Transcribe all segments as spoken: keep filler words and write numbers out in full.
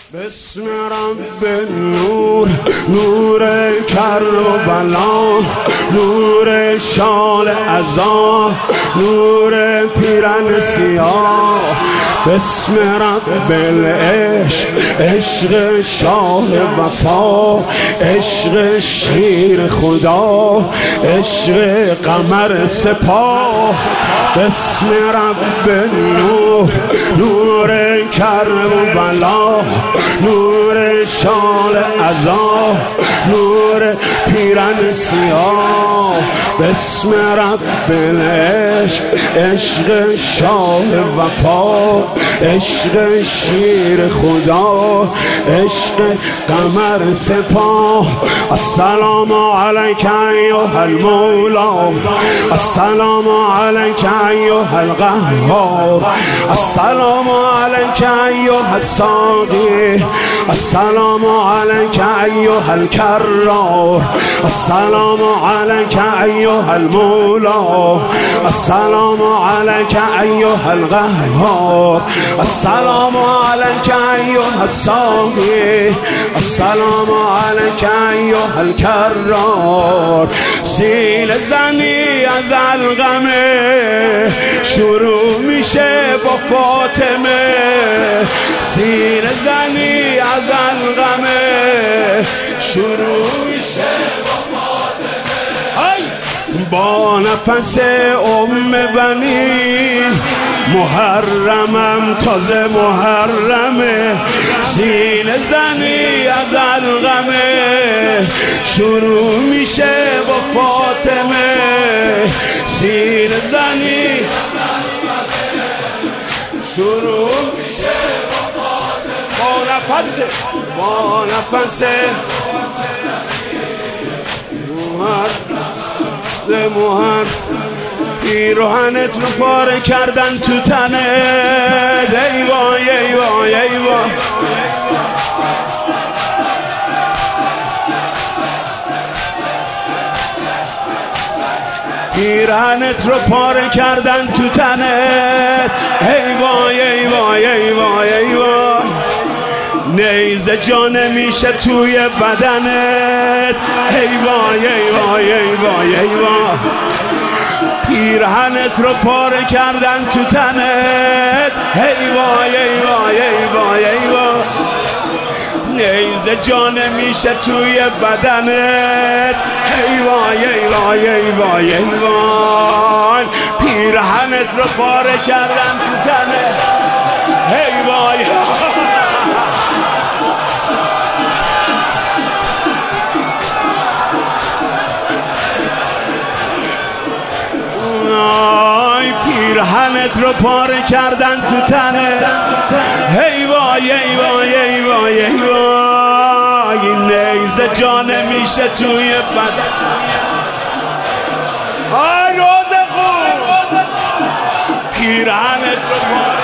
بسم رب نور، نور کربلا، نور شال عزا، نور پیرن سیاه. بسم رب العشق، عشق شاه وفا، عشق شیر خدا، عشق قمر سپاه. بسم رب نور، نور کربلا، نور شال عزا، نور پیرن سیاه. بسم رب العشق، عشق شاه وفا، عشق شیر خدا، عشق قمر سپاه. السلام علیک ایها المولا، السلام علیک ایها القهار، السلام علیک ایها الساقی، السلام علیک ایها الکرار، السلام علیک ایها المولا، السلام علیک ایها القهار، السلام علیک ایها الساقی، السلام علیک ایها الکرار. سیل زنی از القمه شروع میشه با فاطمه، سیل زنی از القمه شروع میشه با فاطمه. با نفس ام بنی محرمم تازه محرمه، سینه زنی از القمه شروع میشه با فاطمه، سینه زنی شروع میشه با فاطمه. با نفس با نفس محر پیراهنت رو پاره کردن تو تنت. ای وای ای وای ای وای، پیراهنت رو پاره کردن تو تنت. ای وای ای وای ای وای ای وای، نیزه جا نمیشه توی بدنت. ای وای ای وای ای وای ای وای، پیرهنت رو پاره کردن تو تنت. ای وای ای وای ای وای ای وای، نیزه جا نمیشه توی بدنت. ای وای ای وای ای وای ای وای، پیرهنت رو پاره کردن تو تنت. ای وای پیرهنت رو پاره کردن تو تنه. ای وای ای وای ای وای ای وای، نیزه جا نمیشه توی بدن. آی روز خوب، پیرهنت رو پاره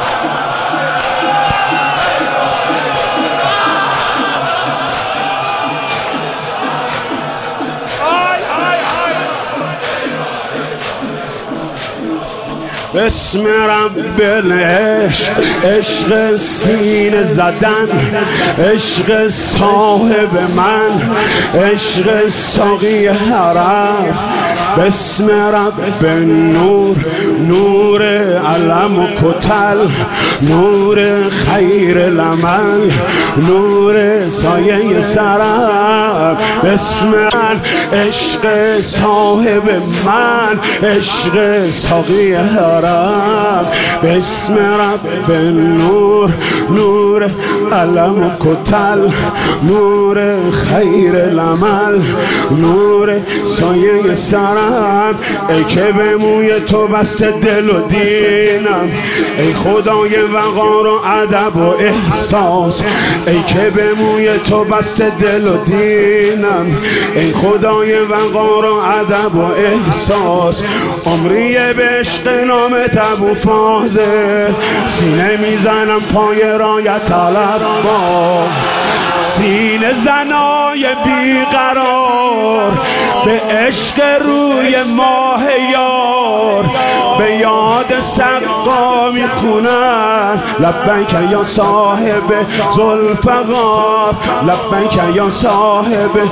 بسم رب العشق، عشق سینه زدن، عشق صاحب من، عشق ساقی حرم. بسم رب نور، نور علم و کتل، نور خیر العمل، نور سایه سرم. بسم من، عشق صاحب من، عشق ساقی حرم. بسم رب نور، نور علم و کتل، نور خیر العمل، نور سایه سرم. ای که به موی تو بسته دل و دینم، ای خدای وقار و ادب و احساس. ای که به موی تو بسته دل و دینم، ای خدای وقار و ادب و احساس. عمری به عشق نامت ابو فاضل، سینه میزنم پای رایت طلب با، سینه زنای بیقرار به عشق روی ماه یار به یاد سقا میخونن لبیک یا صاحب ذوالفقار لبیک یا صاحب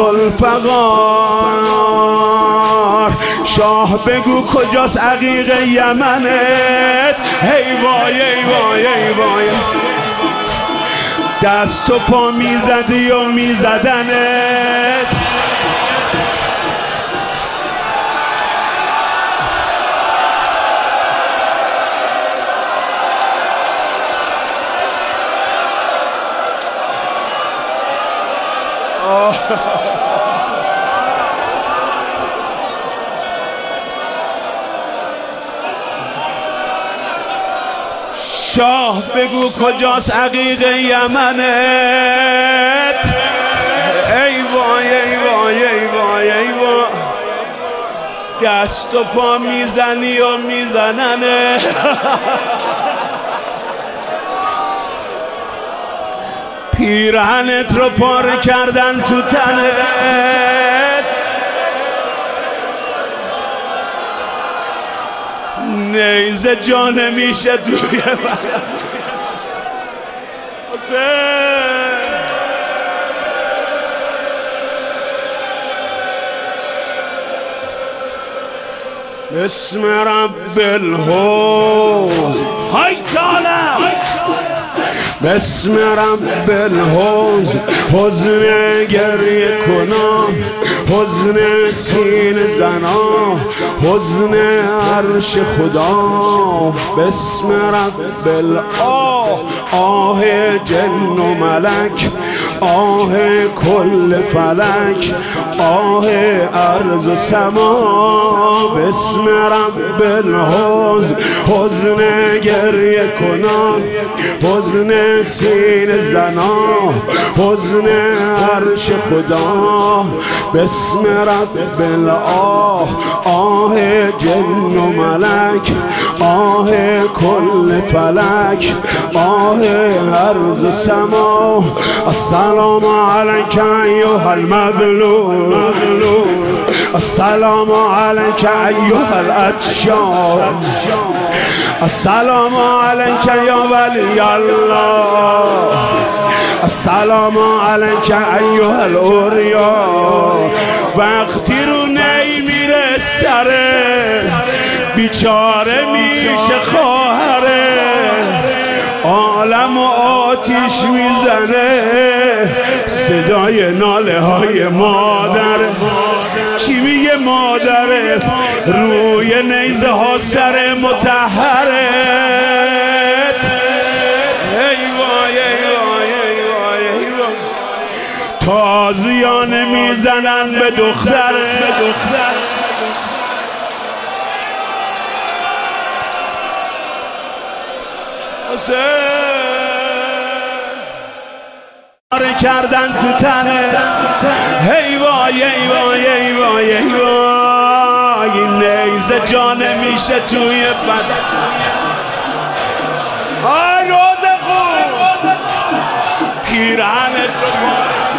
ذوالفقار شاه بگو کجاست عقیق یمنت هی وای ای وای ای وای دست و پا میزدی و میزدنت شاه بگو کجاست عقیق یمنت ای وای ای وای ای وای ای وای دست و پا میزنی و میزننه پیرهنت رو پاره کردن تو تنت نیزه جا نمیشه توی من بسم رب الحوض های کالم بسم رب الحوض حزن گریه کنم حزن سینه زنا حزن عرش خدا بسم رب الآه آه جن و ملک آه کل فلک آه ارض و سما بسم رب الحوض حزن گریه کنم حزن سینه زنا حزن عرش خدا بسم رب الآه آه جن و ملک آه کل فلک آه ارض و سما السلام علیک ایها المظلوم السلام علیک ایها العطشان السلام علیک یا ولی الله السلام علیک ایها الاوریا وقتی رو نمیره سره بیچاره میشه خواهره عالم و آتیش میزنه صدای ناله های مادر چی میگه مادره روی نیزه ها سر مطهره ای وای ای وای ای وای ای وای تازیانه میزنن به دختره حسین کردن تو تنه هی وای ای وای ای وای ای وای نیزه جا نمیشه توی بدن آی روز خوب پیرهنت رو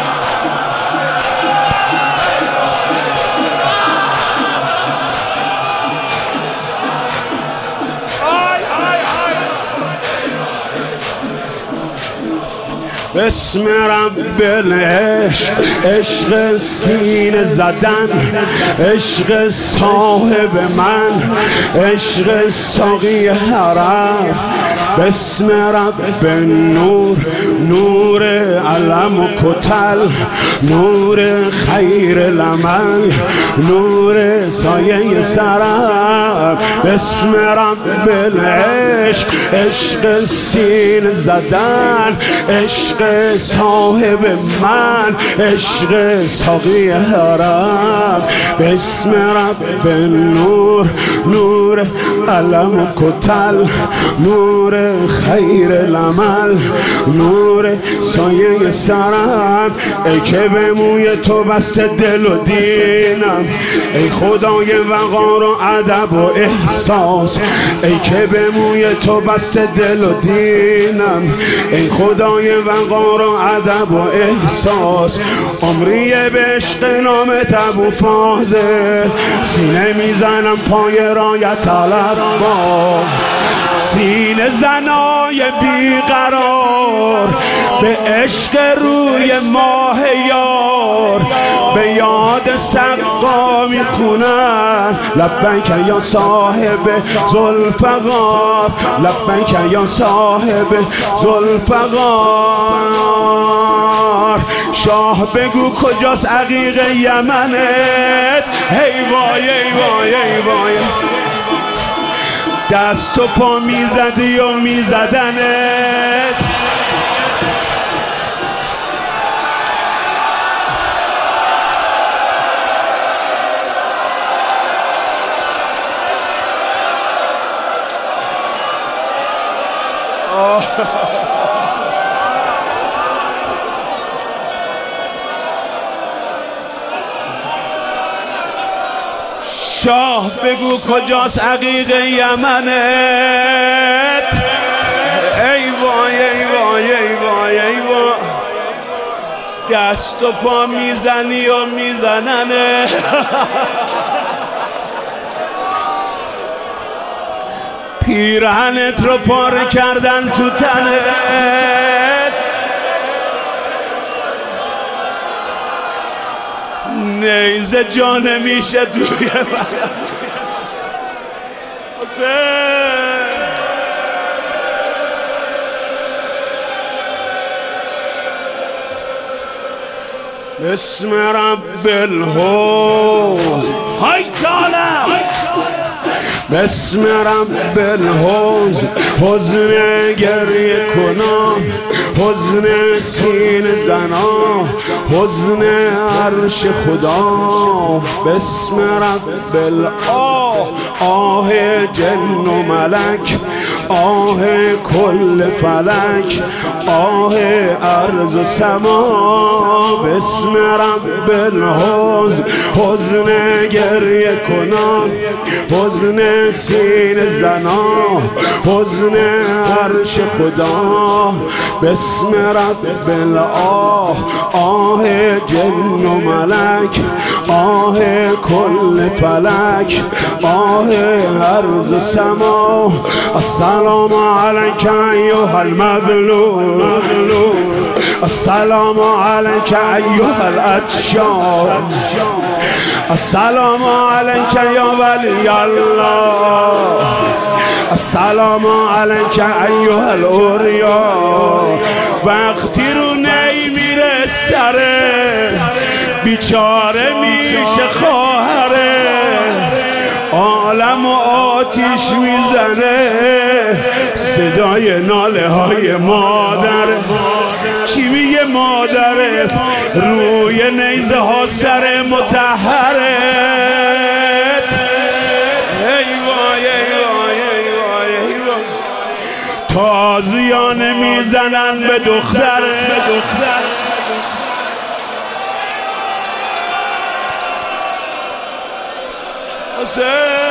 بسم رب العشق عشق سینه زدن عشق صاحب من عشق ساقی حرم بسم رب نور نور علم و کتل نور خیر لمن نور سایه سرم بسم رب العشق عشق سینه زدن عشق صاحب من عشق ساقی حرم بسم رب نور نور علم و کتل نور خیر العمل نور سایه سرم، ای که به موی تو بسته دل و دینم، ای خدای وقار و ادب و احساس، ای که به موی تو بسته دل و دینم، ای خدای وقار و ادب و احساس. عمری به عشق نامت ابو فاضل، سینه میزنم پای رایت طلب با سینه زنای بیقرار، به عشق روی ماه یار، به یاد سقا میخونن لبیک یا صاحب ذوالفقار، لبیک یا صاحب ذوالفقار. شاه بگو کجاست عقیق یمنت، هی وای ای وای ای وای، دست و پا میزدی و میزدنت. شاه بگو کجاست عقیق یمنت، ای وای ای وای ای وای ای وای، دست و پا میزنی و میزننه. پیرهنت رو پاره کردن تو تنت، نیزه جان میشه توی بسم رب الحوض، های کالم بسم رب الحوض، حزن گریه کنم، حزن سینه زنا، حزن عرش خدا. بسم رب الآه، آه جن و ملک، آه کل فلک، آه ارض و سما. بسم رب الحوض، حزن گریه کنم، حزن سینه زنا، حزن عرش خدا. بسم رب الآه، آه جن و ملک، آه کل فلک، آه ارض و سما. السلام علیک ایها المظلوم، السلام علیک ایها العطشان، السلام علیک یا ولی الله، السلام علیک ایها الاوریا. وقتی رو نمیره سره، بیچاره میشه خواهره، عالم و آتیش میزنه، صدای ناله های مادر. چی میگه مادره؟ روی نیزه ها سر مطهره. ای وای ای وای ای وای ای وای، تازیانه میزنن به دختر. حسین